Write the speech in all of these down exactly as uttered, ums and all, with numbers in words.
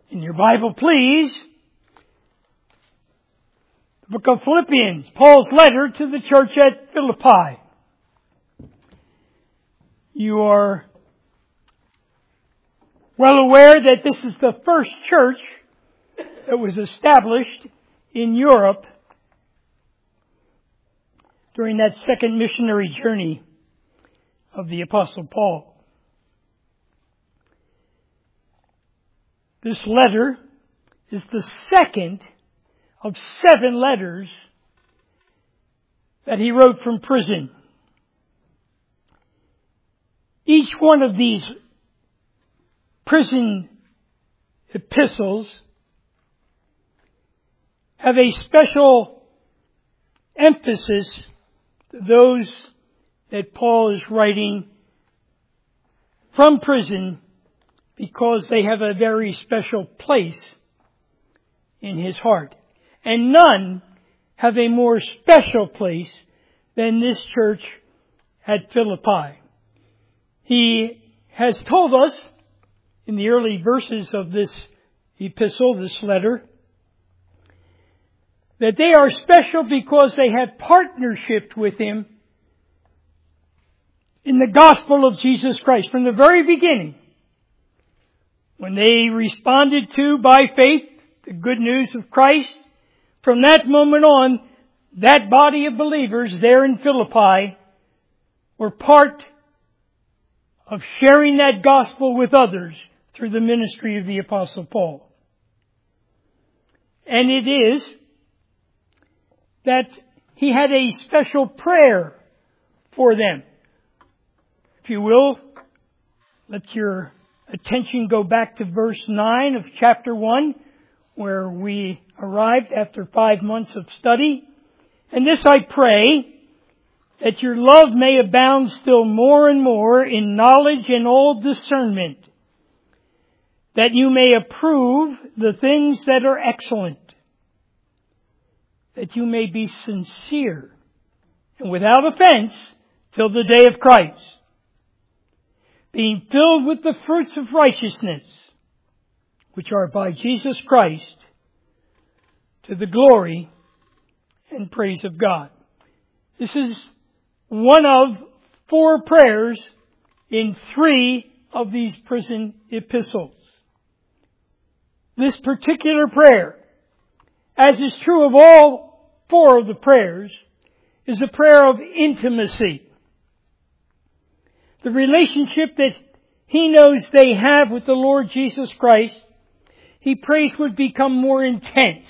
In your Bible, please, the book of Philippians, Paul's letter to the church at Philippi. You are well aware that this is the first church that was established in Europe during that second missionary journey of the Apostle Paul. This letter is the second of seven letters that he wrote from prison. Each one of these prison epistles have a special emphasis to those that Paul is writing from prison, because they have a very special place in his heart. And none have a more special place than this church at Philippi. He has told us in the early verses of this epistle, this letter, that they are special because they have partnership with him in the gospel of Jesus Christ from the very beginning. When they responded to, by faith, the good news of Christ, from that moment on, that body of believers there in Philippi were part of sharing that gospel with others through the ministry of the Apostle Paul. And it is that he had a special prayer for them. If you will, let your attention go back to verse nine of chapter one, where we arrived after five months of study. And this I pray, that your love may abound still more and more in knowledge and all discernment, that you may approve the things that are excellent, that you may be sincere and without offense till the day of Christ, being filled with the fruits of righteousness, which are by Jesus Christ, to the glory and praise of God. This is one of four prayers in three of these prison epistles. This particular prayer, as is true of all four of the prayers, is a prayer of intimacy. The relationship that he knows they have with the Lord Jesus Christ, he prays would become more intense.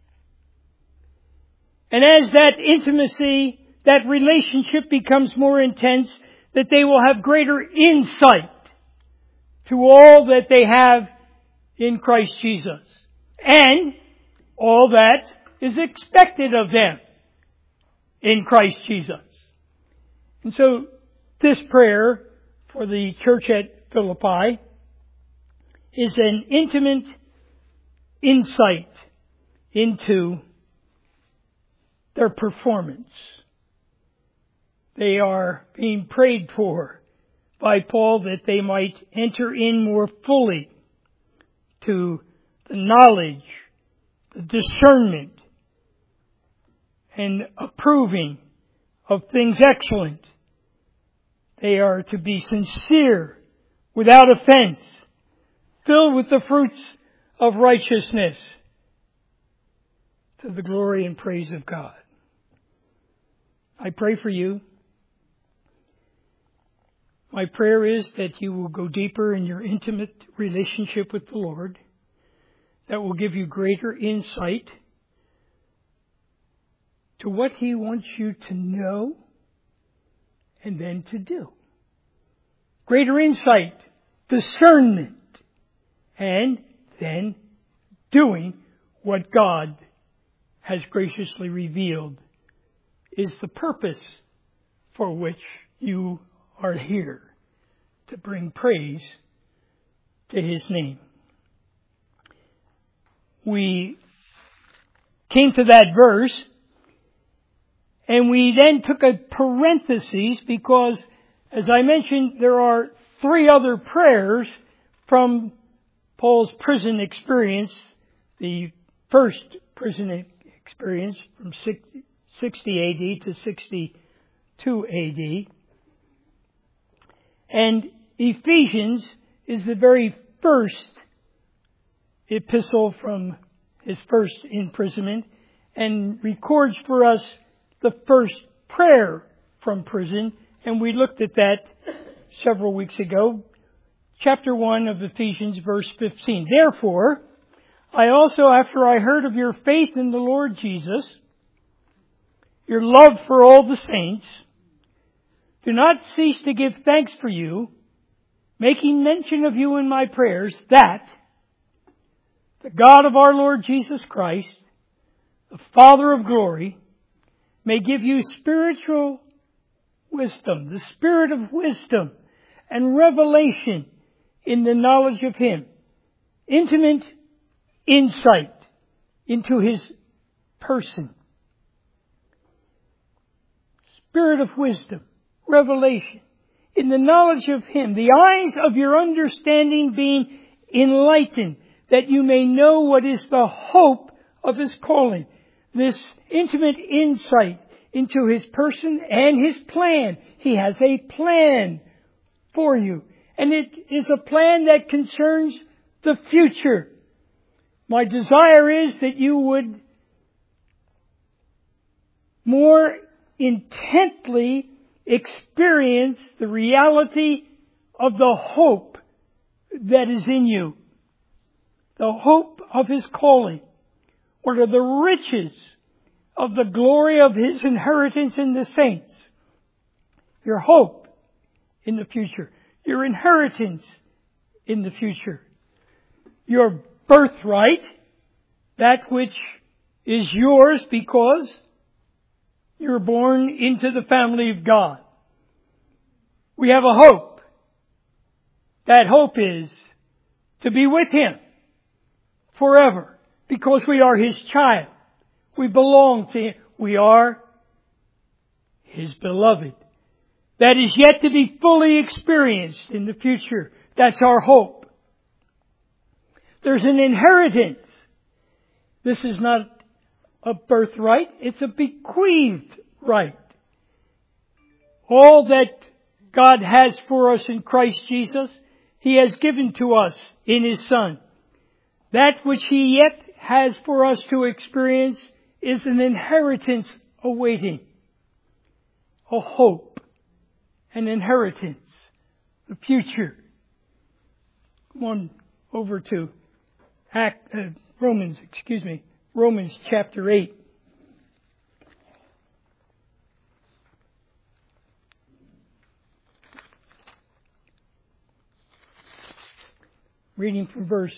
And as that intimacy, that relationship becomes more intense, that they will have greater insight to all that they have in Christ Jesus. And all that is expected of them in Christ Jesus. And so, this prayer for the church at Philippi is an intimate insight into their performance. They are being prayed for by Paul that they might enter in more fully to the knowledge, the discernment, and approving of things excellent. They are to be sincere, without offense, filled with the fruits of righteousness, to the glory and praise of God. I pray for you. My prayer is that you will go deeper in your intimate relationship with the Lord, that will give you greater insight to what He wants you to know and then to do. Greater insight, discernment, and then doing what God has graciously revealed is the purpose for which you are here, to bring praise to His name. We came to that verse, and we then took a parenthesis because, as I mentioned, there are three other prayers from Paul's prison experience, the first prison experience from sixty A D to sixty-two A D. And Ephesians is the very first epistle from his first imprisonment and records for us the first prayer from prison. And we looked at that several weeks ago. Chapter one of Ephesians, verse fifteen. Therefore, I also, after I heard of your faith in the Lord Jesus, your love for all the saints, do not cease to give thanks for you, making mention of you in my prayers, that the God of our Lord Jesus Christ, the Father of glory, may give you spiritual wisdom, the spirit of wisdom and revelation in the knowledge of Him, intimate insight into His person, spirit of wisdom, revelation in the knowledge of Him, the eyes of your understanding being enlightened, that you may know what is the hope of His calling, this intimate insight into His person and His plan. He has a plan for you. And it is a plan that concerns the future. My desire is that you would more intently experience the reality of the hope that is in you. The hope of His calling. What are the riches of the glory of His inheritance in the saints? Your hope in the future. Your inheritance in the future. Your birthright. That which is yours because you're born into the family of God. We have a hope. That hope is to be with Him forever, because we are His child. We belong to Him. We are His beloved. That is yet to be fully experienced in the future. That's our hope. There's an inheritance. This is not a birthright. It's a bequeathed right. All that God has for us in Christ Jesus, He has given to us in His Son. That which He yet has for us to experience is an inheritance awaiting. A hope. An inheritance. The future. Come on over to Act, uh, Romans, excuse me, Romans chapter eight. Reading from verse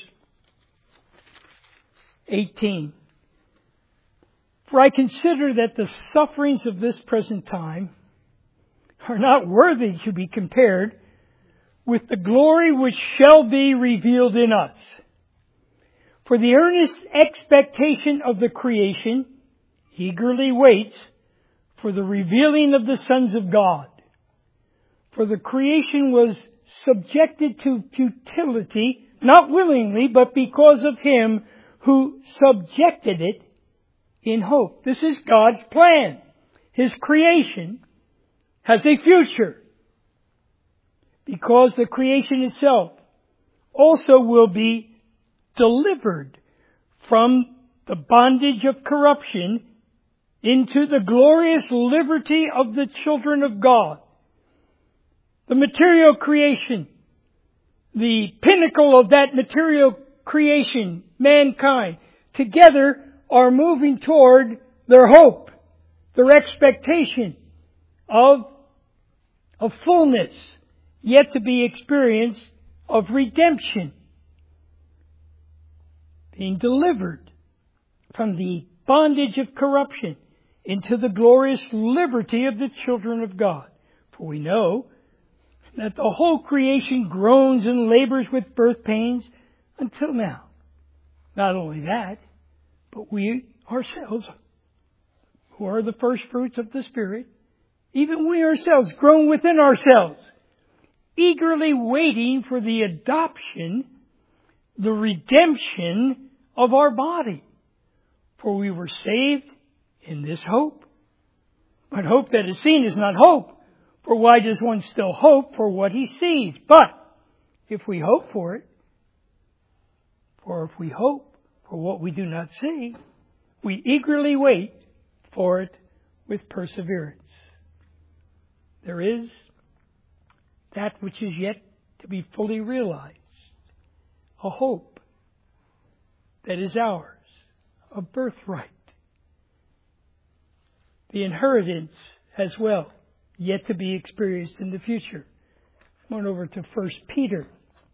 eighteen. For I consider that the sufferings of this present time are not worthy to be compared with the glory which shall be revealed in us. For the earnest expectation of the creation eagerly waits for the revealing of the sons of God. For the creation was subjected to futility, not willingly, but because of Him who subjected it in hope. This is God's plan. His creation has a future, because the creation itself also will be delivered from the bondage of corruption into the glorious liberty of the children of God. The material creation, the pinnacle of that material creation, mankind, together are moving toward their hope, their expectation of a fullness yet to be experienced of redemption. Being delivered from the bondage of corruption into the glorious liberty of the children of God. For we know that the whole creation groans and labors with birth pains until now. Not only that, but we ourselves, who are the first fruits of the Spirit, even we ourselves groan within ourselves, eagerly waiting for the adoption, the redemption of our body. For we were saved in this hope. But hope that is seen is not hope. For why does one still hope for what he sees? But if we hope for it, for if we hope for what we do not see, we eagerly wait for it with perseverance. There is that which is yet to be fully realized, a hope that is ours, a birthright, the inheritance as well, yet to be experienced in the future. Come on over to First Peter.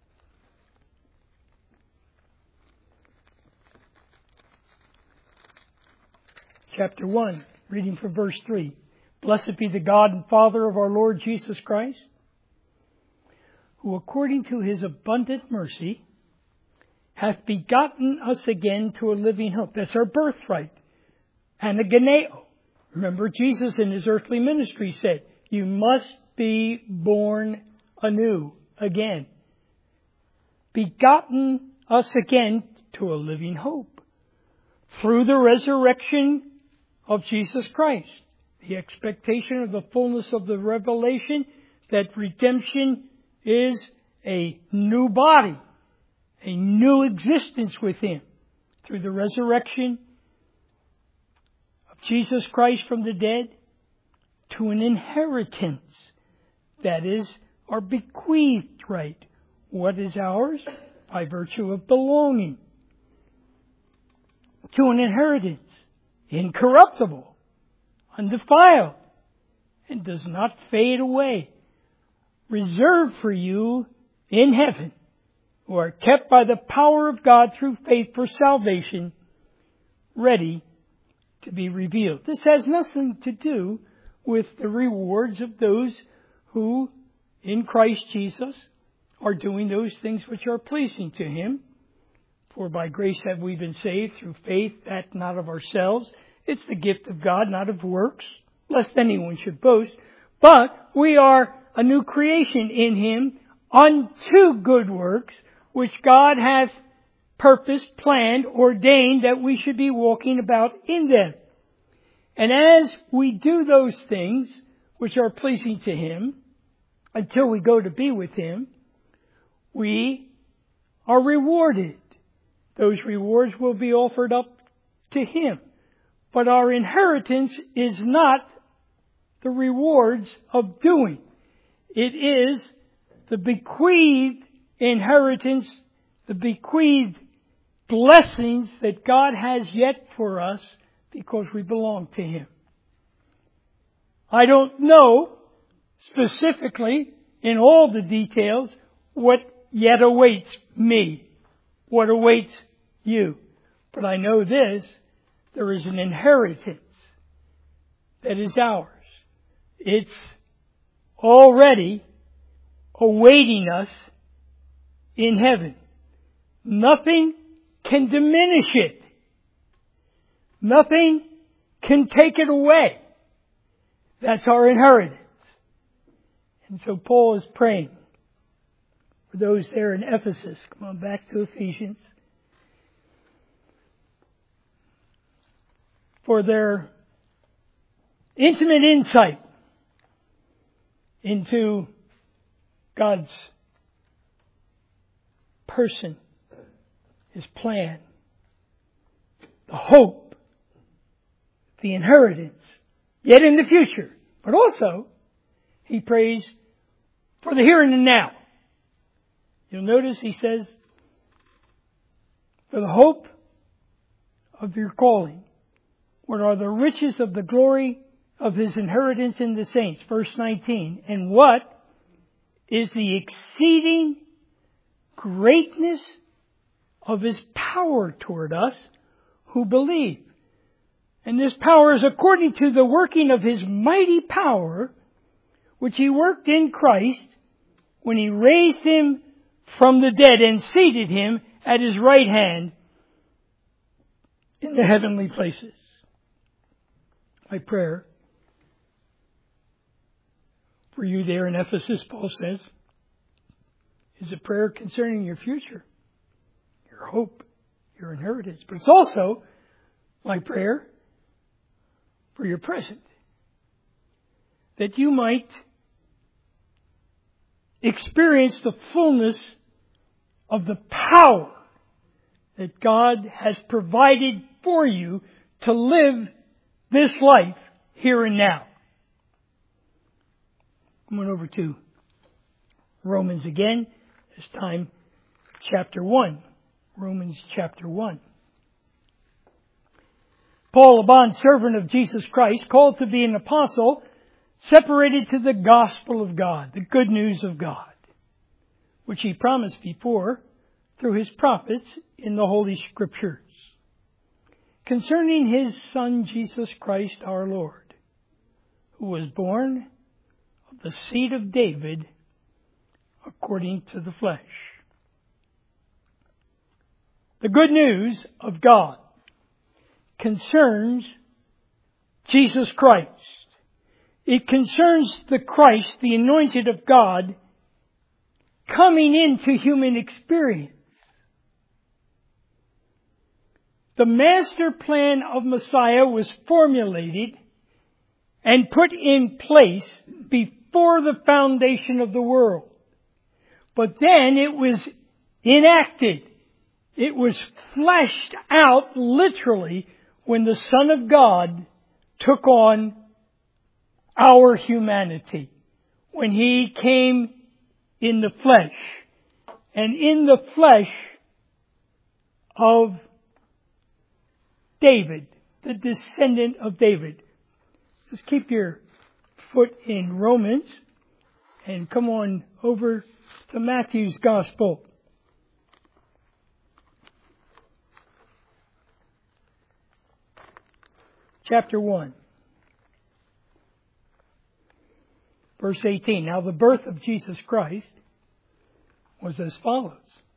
Chapter one, reading from verse three. Blessed be the God and Father of our Lord Jesus Christ, who according to his abundant mercy hath begotten us again to a living hope. That's our birthright. Anageneo. Remember, Jesus in his earthly ministry said, you must be born anew, again. Begotten us again to a living hope. Through the resurrection of Jesus Christ. The expectation of the fullness of the revelation that redemption is a new body, a new existence with Him. Through the resurrection of Jesus Christ from the dead to an inheritance that is our bequeathed right. What is ours? By virtue of belonging. To an inheritance. Incorruptible, undefiled, and does not fade away, reserved for you in heaven, who are kept by the power of God through faith for salvation, ready to be revealed. This has nothing to do with the rewards of those who, in Christ Jesus, are doing those things which are pleasing to Him. For by grace have we been saved through faith, that not of ourselves. It's the gift of God, not of works, lest anyone should boast. But we are a new creation in Him unto good works, which God hath purposed, planned, ordained that we should be walking about in them. And as we do those things which are pleasing to Him, until we go to be with Him, we are rewarded. Those rewards will be offered up to Him. But our inheritance is not the rewards of doing. It is the bequeathed inheritance, the bequeathed blessings that God has yet for us because we belong to Him. I don't know specifically in all the details what yet awaits me, what awaits you. But I know this, there is an inheritance that is ours. It's already awaiting us in heaven. Nothing can diminish it. Nothing can take it away. That's our inheritance. And so Paul is praying for those there in Ephesus. Come on back to Ephesians. For their intimate insight into God's person, His plan, the hope, the inheritance, yet in the future. But also, he prays for the here and the now. You'll notice he says, for the hope of your calling, what are the riches of the glory of His inheritance in the saints? Verse nineteen. And what is the exceeding greatness of His power toward us who believe? And this power is according to the working of His mighty power, which He worked in Christ when He raised Him from the dead and seated Him at His right hand in the heavenly places. My prayer for you there in Ephesus, Paul says, is a prayer concerning your future. your hope, your inheritance. But it's also my prayer for your present, that you might experience the fullness of the power that God has provided for you to live this life here and now. Come on over to Romans again. This time, chapter one. Romans chapter one. Paul, a bondservant of Jesus Christ, called to be an apostle, separated to the gospel of God, the good news of God, which he promised before through his prophets in the Holy Scriptures, concerning his Son Jesus Christ our Lord, who was born of the seed of David according to the flesh. The good news of God concerns Jesus Christ. It concerns the Christ, the anointed of God, coming into human experience. The master plan of Messiah was formulated and put in place before the foundation of the world. But then it was enacted. It was fleshed out literally when the Son of God took on our humanity. When He came in the flesh. And in the flesh of David, the descendant of David. Just keep your foot in Romans and come on over to Matthew's Gospel. Chapter one. Verse eighteen. Now the birth of Jesus Christ was as follows.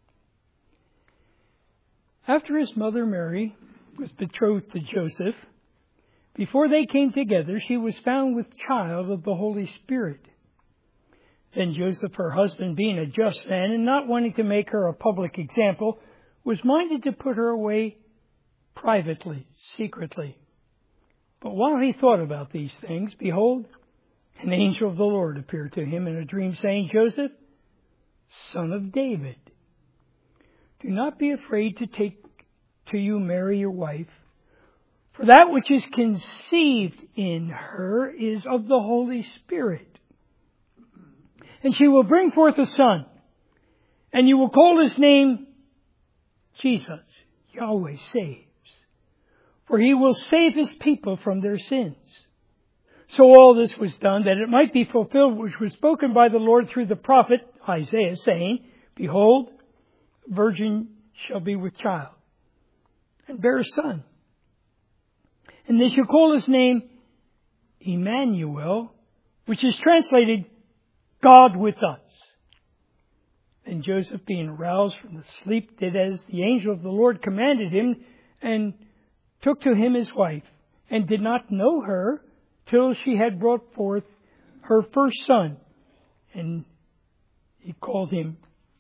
After his mother Mary was betrothed to Joseph, before they came together, she was found with child of the Holy Spirit. Then Joseph, her husband, being a just man and not wanting to make her a public example, was minded to put her away privately, secretly. But while he thought about these things, behold, an angel of the Lord appeared to him in a dream, saying, Joseph, son of David, do not be afraid to take to you Mary your wife, for that which is conceived in her is of the Holy Spirit. And she will bring forth a son, and you will call his name Jesus, Yahweh saves. For he will save his people from their sins. So all this was done that it might be fulfilled which was spoken by the Lord through the prophet Isaiah, saying, Behold, a virgin shall be with child, and bear a son. And they shall call his name Emmanuel, which is translated God with us. And Joseph, being aroused from the sleep, did as the angel of the Lord commanded him, and took to him his wife, and did not know her till she had brought forth her first son. And he called him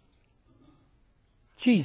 Jesus.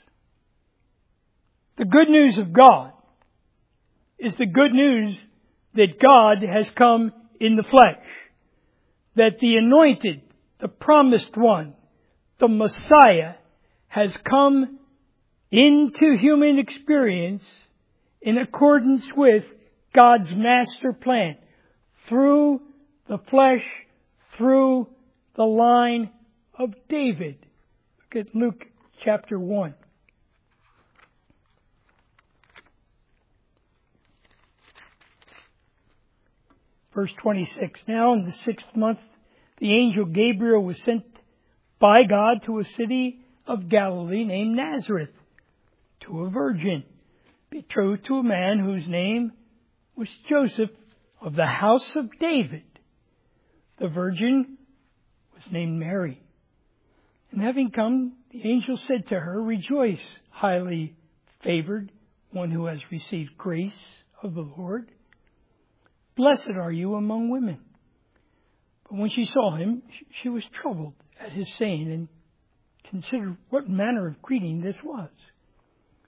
The good news of God is the good news that God has come in the flesh. That the anointed, the promised one, the Messiah, has come into human experience in accordance with God's master plan. Through the flesh, through the line of David. Look at Luke chapter one. Verse twenty-six. Now in the sixth month, the angel Gabriel was sent by God to a city of Galilee named Nazareth, to a virgin, betrothed to a man whose name was Joseph, of the house of David. The virgin was named Mary. And having come, the angel said to her, Rejoice, highly favored, one who has received grace of the Lord. Blessed are you among women. But when she saw him, she was troubled at his saying, and considered what manner of greeting this was.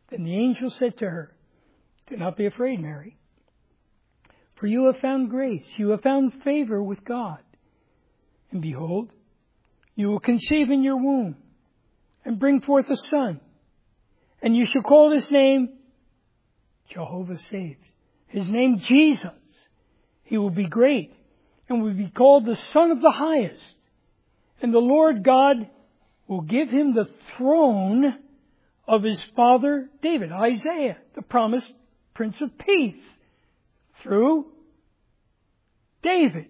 Then the angel said to her, "Do not be afraid, Mary, for you have found grace. You have found favor with God. And behold, you will conceive in your womb and bring forth a son. And you shall call his name Jehovah Saves. His name Jesus. He will be great and will be called the Son of the Highest. And the Lord God will give him the throne of his father David." Isaiah, the promised Prince of Peace, through David.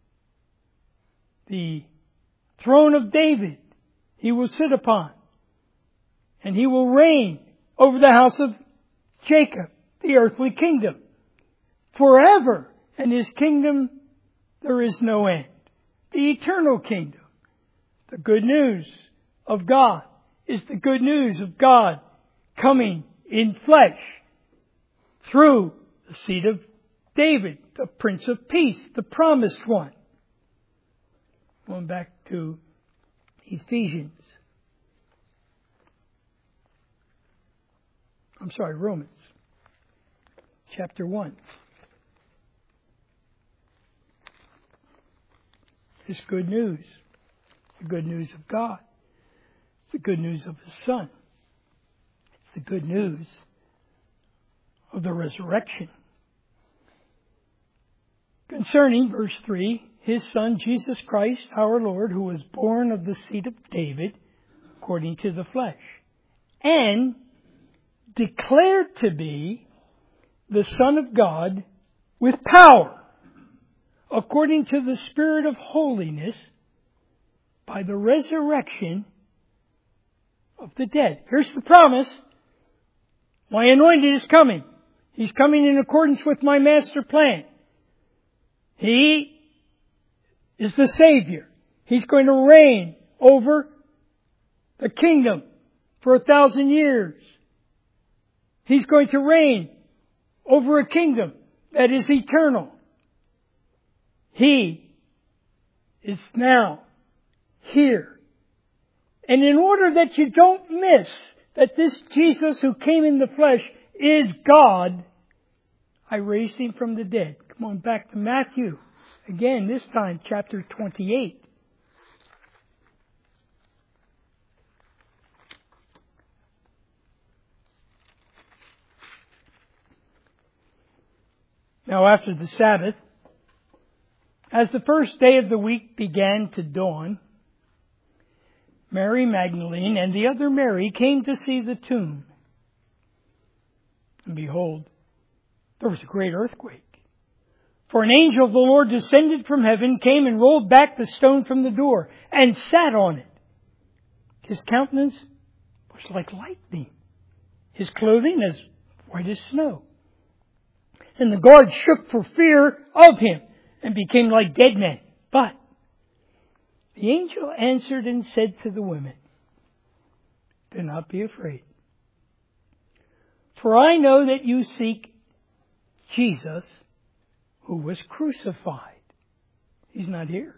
The throne of David he will sit upon. And he will reign over the house of Jacob, the earthly kingdom, forever. And his kingdom, there is no end. The eternal kingdom. The good news of God is the good news of God coming in flesh through the seed of David, the Prince of Peace, the promised one. Going back to Ephesians. I'm sorry, Romans. Chapter one. It's good news. It's the good news of God. It's the good news of His Son. It's the good news of the resurrection. Concerning, verse three, His Son, Jesus Christ, our Lord, who was born of the seed of David, according to the flesh, and declared to be the Son of God with power, according to the Spirit of holiness, by the resurrection of the dead. Here's the promise. My anointed is coming. He's coming in accordance with my master plan. He is the Savior. He's going to reign over the kingdom for a thousand years. He's going to reign over a kingdom that is eternal. He is now here. And in order that you don't miss that this Jesus who came in the flesh is God, I raised Him from the dead. Come on back to Matthew. Again, this time chapter twenty-eight. Now after the Sabbath, as the first day of the week began to dawn, Mary Magdalene and the other Mary came to see the tomb. And behold, there was a great earthquake. For an angel of the Lord descended from heaven, came and rolled back the stone from the door, and sat on it. His countenance was like lightning, his clothing as white as snow. And the guards shook for fear of him, and became like dead men. But the angel answered and said to the women, "Do not be afraid. For I know that you seek Jesus who was crucified. He's not here.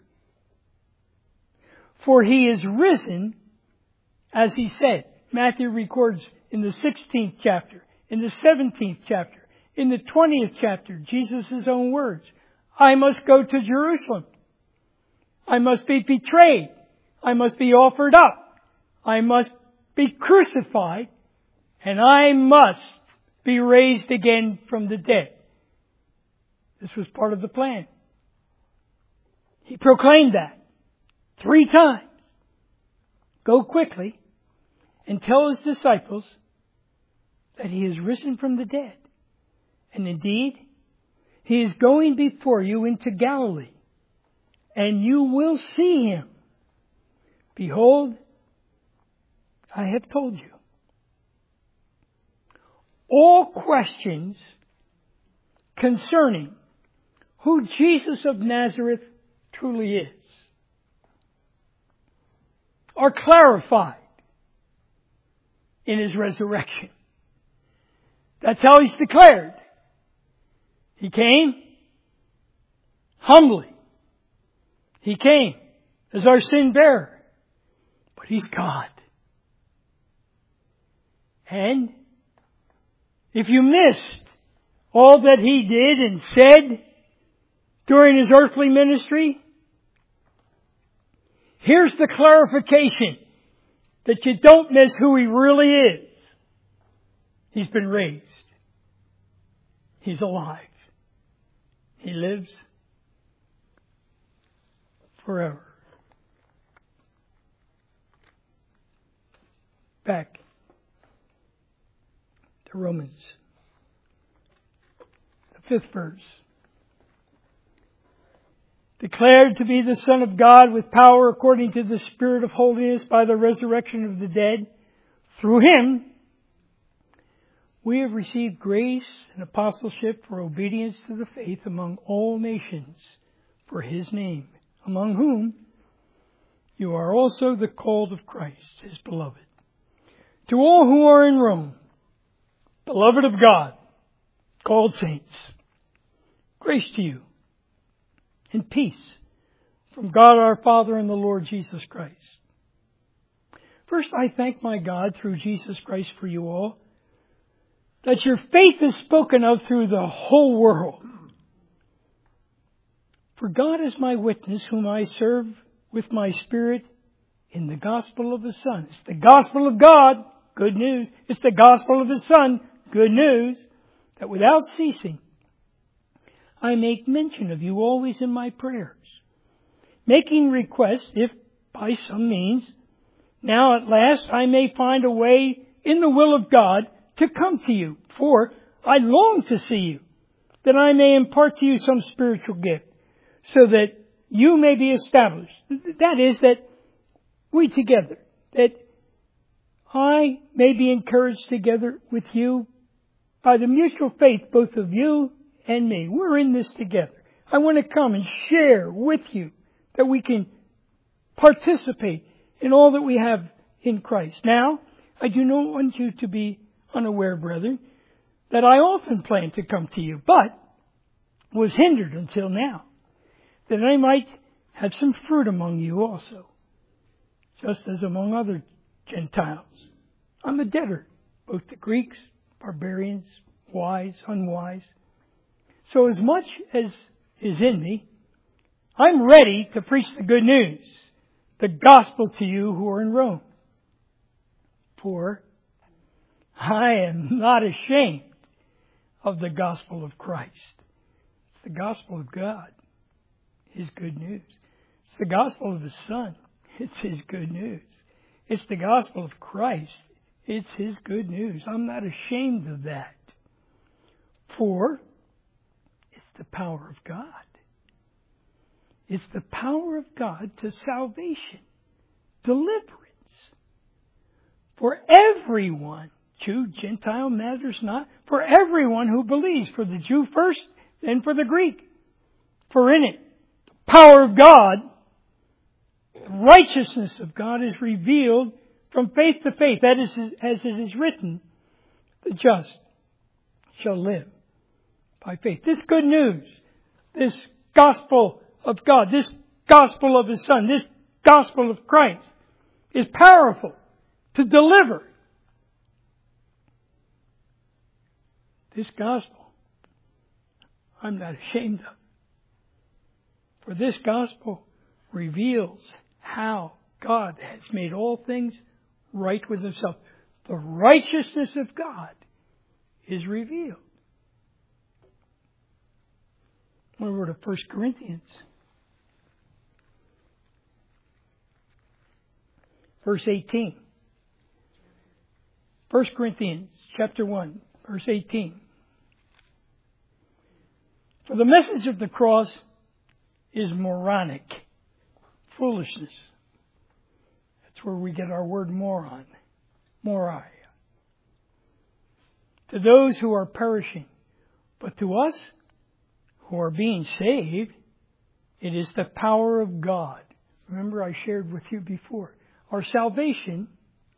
For He is risen, as He said." Matthew records in the sixteenth chapter, in the seventeenth chapter, in the twentieth chapter, Jesus' own words. I must go to Jerusalem. I must be betrayed. I must be offered up. I must be crucified. And I must be raised again from the dead. This was part of the plan. He proclaimed that three times. Go quickly and tell His disciples that He is risen from the dead. And indeed, He is going before you into Galilee, and you will see Him. Behold, I have told you. All questions concerning who Jesus of Nazareth truly is are clarified in His resurrection. That's how He's declared. He came humbly. He came as our sin bearer. But He's God. And if you missed all that He did and said during His earthly ministry, here's the clarification that you don't miss who He really is. He's been raised. He's alive. He lives forever. Back to Romans, the fifth verse. Declared to be the Son of God with power according to the Spirit of holiness by the resurrection of the dead. Through Him, we have received grace and apostleship for obedience to the faith among all nations for His name, among whom you are also the called of Christ, His beloved. To all who are in Rome, beloved of God, called saints, grace to you and peace from God our Father and the Lord Jesus Christ. First, I thank my God through Jesus Christ for you all, that your faith is spoken of through the whole world. For God is my witness, whom I serve with my spirit in the gospel of His Son. It's the gospel of God, good news. It's the gospel of His Son, good news, that without ceasing, I make mention of you always in my prayers, making request, if by some means, now at last I may find a way in the will of God to come to you. For I long to see you, that I may impart to you some spiritual gift, so that you may be established. That is, that we together, that I may be encouraged together with you by the mutual faith both of you and me. We're in this together. I want to come and share with you that we can participate in all that we have in Christ. Now, I do not want you to be unaware, brethren, that I often planned to come to you, but was hindered until now, that I might have some fruit among you also, just as among other Gentiles. I'm a debtor, both to Greeks, barbarians, wise, unwise. So as much as is in me, I'm ready to preach the good news, the gospel to you who are in Rome. For I am not ashamed of the gospel of Christ. It's the gospel of God, His good news. It's the gospel of His Son. It's His good news. It's the gospel of Christ. It's His good news. I'm not ashamed of that. For it's the power of God. It's the power of God to salvation, deliverance, for everyone. Jew, Gentile, matters not. For everyone who believes. For the Jew first, then for the Greek. For in it, the power of God, the righteousness of God is revealed from faith to faith. That is, as it is written, the just shall live by faith. This good news, this gospel of God, this gospel of His Son, this gospel of Christ is powerful to deliver. This gospel, I'm not ashamed of. For this gospel reveals how God has made all things right with Himself. The righteousness of God is revealed. Over to First Corinthians. Verse eighteen. First Corinthians chapter one, verse eighteen. For the message of the cross is moronic, foolishness. That's where we get our word moron, morai. To those who are perishing, but to us who are being saved, it is the power of God. Remember, I shared with you before. Our salvation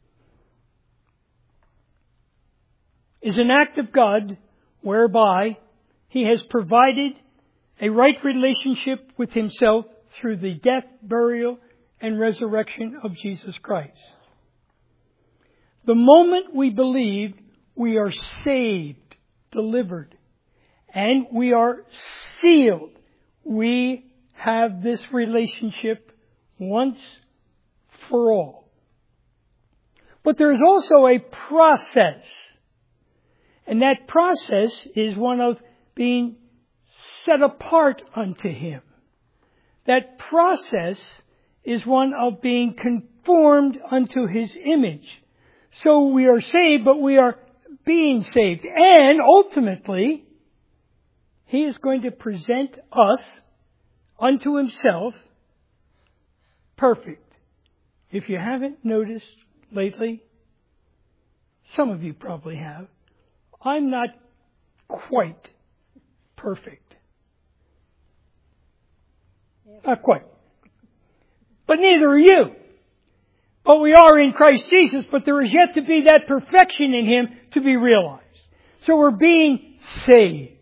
is an act of God whereby He has provided a right relationship with Himself through the death, burial, and resurrection of Jesus Christ. The moment we believe, we are saved, delivered, and we are sealed. We have this relationship once for all. But there is also a process. And that process is one of being set apart unto Him. That process is one of being conformed unto His image. So we are saved, but we are being saved. And ultimately, He is going to present us unto Himself perfect. If you haven't noticed lately, some of you probably have, I'm not quite perfect. Not quite. But neither are you. But we are in Christ Jesus, but there is yet to be that perfection in Him to be realized. So we're being saved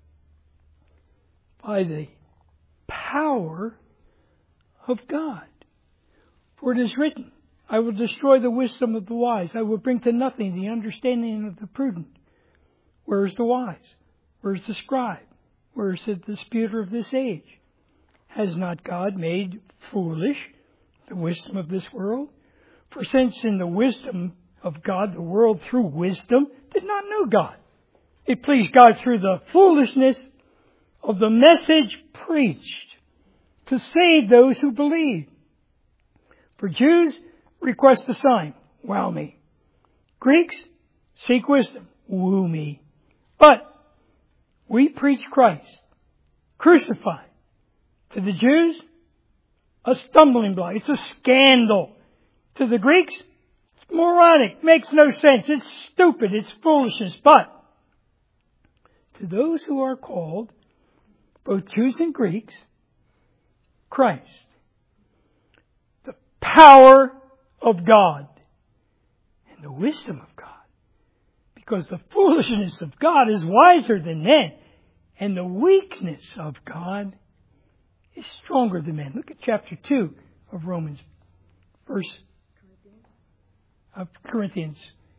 by the power of God. For it is written, I will destroy the wisdom of the wise. I will bring to nothing the understanding of the prudent. Where is the wise? Where is the scribe? Where is the disputer of this age? Has not God made foolish the wisdom of this world? For since in the wisdom of God, the world through wisdom did not know God. It pleased God through the foolishness of the message preached to save those who believe. For Jews, request a sign. Wow me. Greeks, seek wisdom. Woo me. But we preach Christ, crucified. To the Jews, a stumbling block. It's a scandal. To the Greeks, it's moronic. Makes no sense. It's stupid. It's foolishness. But to those who are called, both Jews and Greeks, Christ, the power of God and the wisdom of God. Because the foolishness of God is wiser than men, and the weakness of God is stronger than men. Look at chapter two of Romans, verse of Corinthians,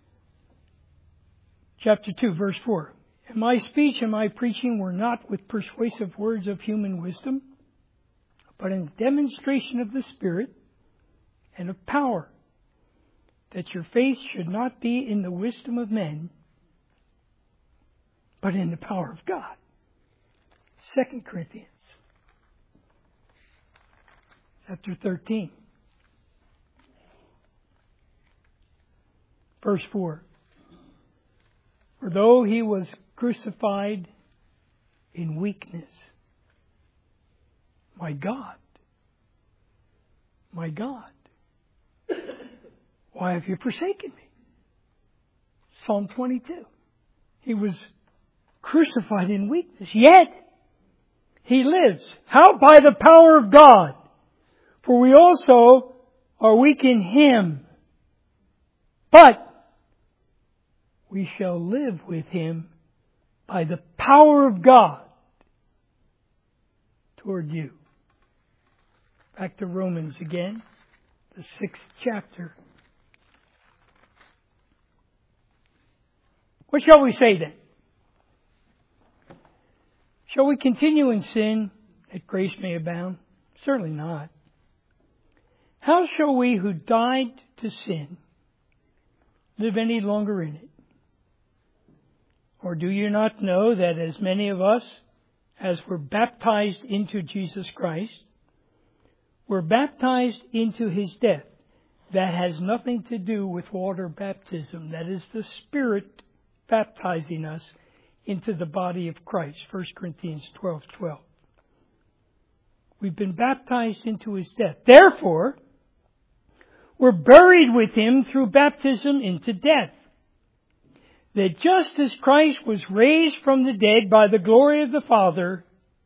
chapter two, verse four. And my speech and my preaching were not with persuasive words of human wisdom, but in demonstration of the Spirit and of power, that your faith should not be in the wisdom of men, but in the power of God. Second Corinthians, chapter thirteen, verse four. For though He was crucified in weakness, my God, my God, why have you forsaken me? Psalm twenty-two. He was crucified in weakness, yet He lives. How? By the power of God. For we also are weak in Him, but we shall live with Him by the power of God toward you. Back to Romans again, the sixth chapter. What shall we say then? Shall we continue in sin that grace may abound? Certainly not. How shall we who died to sin live any longer in it? Or do you not know that as many of us as were baptized into Jesus Christ were baptized into His death? That has nothing to do with water baptism. That is the Spirit baptizing us into the body of Christ. First Corinthians twelve twelve. We've been baptized into His death. Therefore, we're buried with Him through baptism into death. That just as Christ was raised from the dead by the glory of the Father,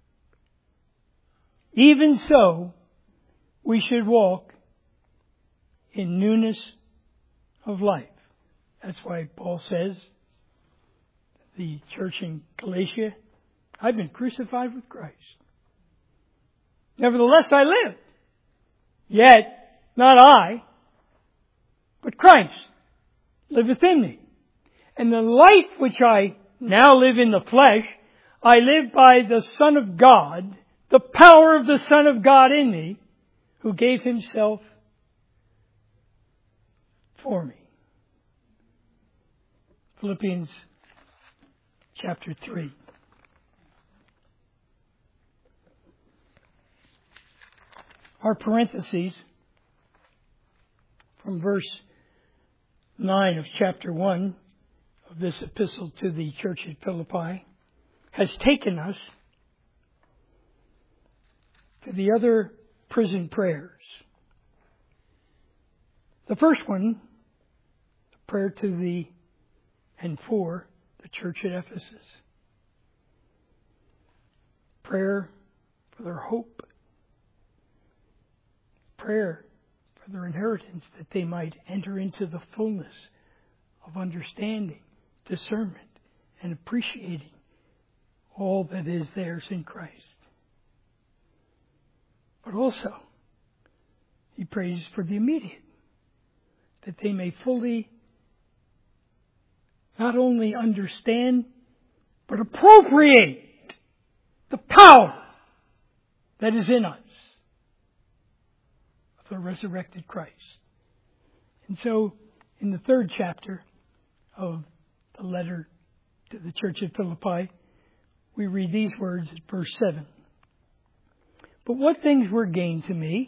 even so we should walk in newness of life. That's why Paul says, the church in Galatia, I've been crucified with Christ. Nevertheless I live. Yet, not I, but Christ liveth in me. And the life which I now live in the flesh, I live by the Son of God, the power of the Son of God in me, who gave Himself for me. Philippians chapter three. Our parentheses from verse nine of chapter one of this epistle to the church at Philippi has taken us to the other prison prayers. The first one, the prayer to the and for the church at Ephesus. Prayer for their hope. Prayer for their inheritance, that they might enter into the fullness of understanding, discernment, and appreciating all that is theirs in Christ. But also, he prays for the immediate, that they may fully not only understand, but appropriate the power that is in us of the resurrected Christ. And so, in the third chapter of the letter to the church at Philippi, we read these words at verse seven. But what things were gain to me,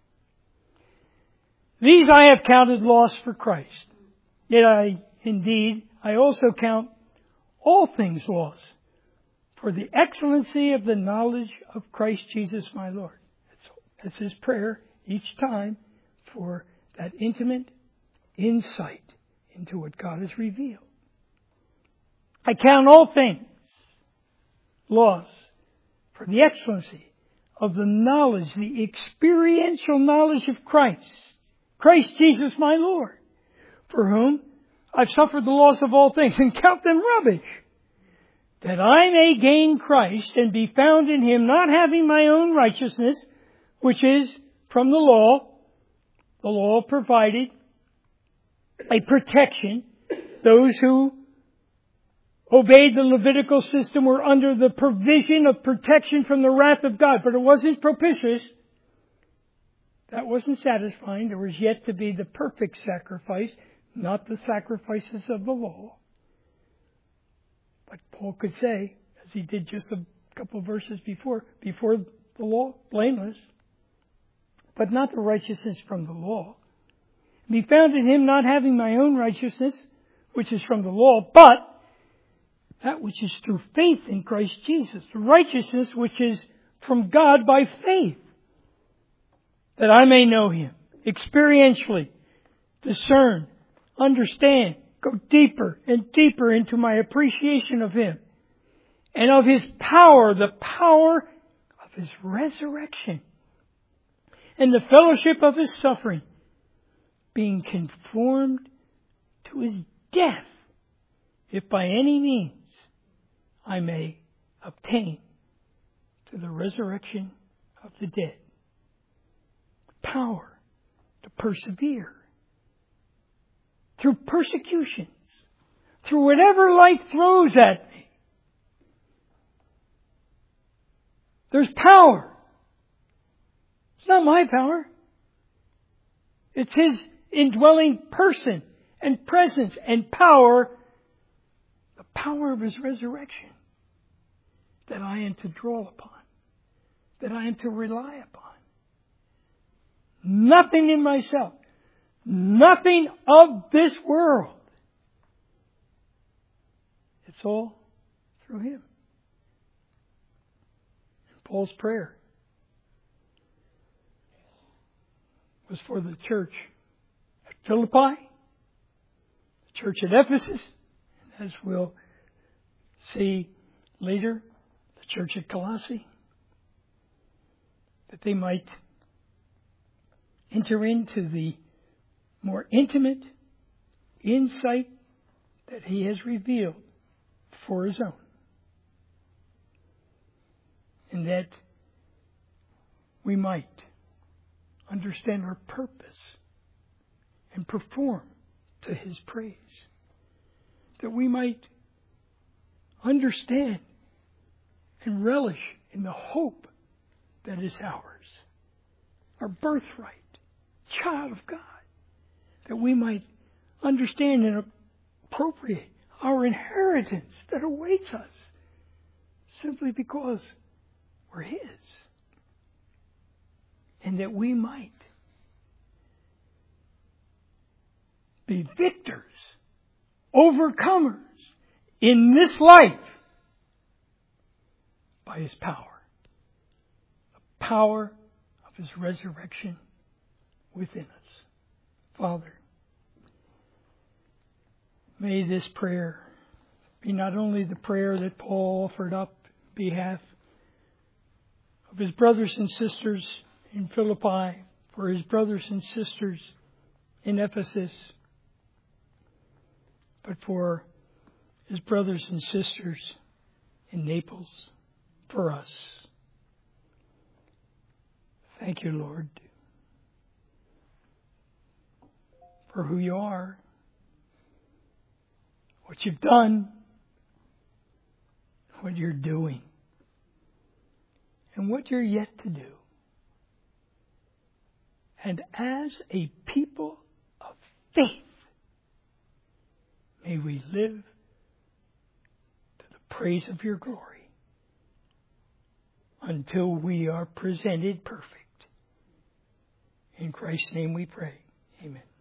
these I have counted loss for Christ. Yet I, indeed, I also count all things loss for the excellency of the knowledge of Christ Jesus my Lord. That's, that's his prayer each time for that intimate insight into what God has revealed. I count all things loss for the excellency of the knowledge, the experiential knowledge of Christ, Christ Jesus my Lord, for whom I've suffered the loss of all things and count them rubbish, that I may gain Christ and be found in Him, not having my own righteousness, which is from the law. The law provided a protection. Those who obeyed the Levitical system were under the provision of protection from the wrath of God, but it wasn't propitious. That wasn't satisfying. There was yet to be the perfect sacrifice, not the sacrifices of the law. But Paul could say, as he did just a couple of verses before, before the law, blameless, but not the righteousness from the law. Be found in Him, not having my own righteousness, which is from the law, but that which is through faith in Christ Jesus, the righteousness which is from God by faith, that I may know Him experientially, discern, understand, go deeper and deeper into my appreciation of Him and of His power, the power of His resurrection and the fellowship of His suffering, being conformed to His death, if by any means I may obtain to the resurrection of the dead. Power to persevere through persecutions, through whatever life throws at me. There's power. It's not my power. It's His indwelling person and presence and power, the power of His resurrection, that I am to draw upon, that I am to rely upon. Nothing in myself. Nothing of this world. It's all through Him. And Paul's prayer was for the church at Philippi, the church at Ephesus, and as we'll see later, the church at Colossae, that they might enter into the more intimate insight that He has revealed for His own. And that we might understand our purpose and perform to His praise. that we might understand and relish in the hope that is ours, our birthright, child of God, that we might understand and appropriate our inheritance that awaits us simply because we're His, and that we might be victors, overcomers in this life by His power, the power of His resurrection within us. Father, may this prayer be not only the prayer that Paul offered up on behalf of his brothers and sisters in Philippi, for his brothers and sisters in Ephesus, but for his brothers and sisters in Naples, for us. Thank you, Lord, for who you are, what you've done, what you're doing, and what you're yet to do. And as a people of faith, may we live to the praise of your glory until we are presented perfect. In Christ's name we pray. Amen.